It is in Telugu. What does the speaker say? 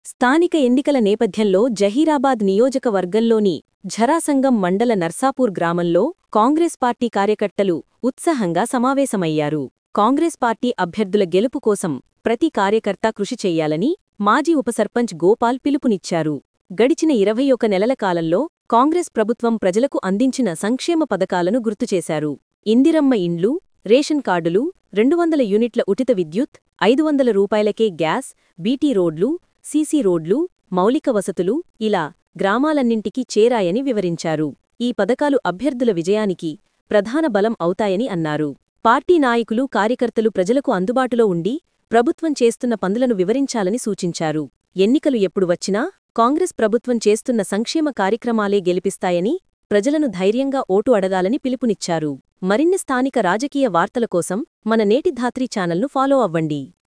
స్థానిక ఎన్నికల నేపథ్యంలో జహీరాబాద్ నియోజకవర్గంలోని ఝరాసంగం మండల నర్సాపూర్ గ్రామంలో కాంగ్రెస్ పార్టీ కార్యకర్తలు ఉత్సాహంగా సమావేశమయ్యారు. కాంగ్రెస్ పార్టీ అభ్యర్థుల గెలుపు కోసం ప్రతి కార్యకర్త కృషి చెయ్యాలని మాజీ ఉప సర్పంచ్ గోపాల్ పిలుపునిచ్చారు. గడిచిన 21 నెలల కాలంలో కాంగ్రెస్ ప్రభుత్వం ప్రజలకు అందించిన సంక్షేమ పథకాలను గుర్తుచేశారు. ఇందిరమ్మ ఇండ్లు, రేషన్ కార్డులు, 200 యూనిట్ల ఉచిత విద్యుత్, 500 రూపాయలకే గ్యాస్, బీటీ రోడ్లు, సీసీ రోడ్లు, మౌలిక వసతులు ఇలా గ్రామాలన్నింటికీ చేరాయని వివరించారు. ఈ పథకాలు అభ్యర్థుల విజయానికి ప్రధాన బలం అవుతాయని అన్నారు. పార్టీ నాయకులు, కార్యకర్తలు ప్రజలకు అందుబాటులో ఉండి ప్రభుత్వం చేస్తున్న పనులను వివరించాలని సూచించారు. ఎన్నికలు ఎప్పుడు వచ్చినా కాంగ్రెస్ ప్రభుత్వం చేస్తున్న సంక్షేమ కార్యక్రమాలే గెలిపిస్తాయని, ప్రజలను ధైర్యంగా ఓటు అడగాలని పిలుపునిచ్చారు. మరిన్ని స్థానిక రాజకీయ వార్తల కోసం మన నేటి ధాత్రి ఛానల్ను ఫాలో అవ్వండి.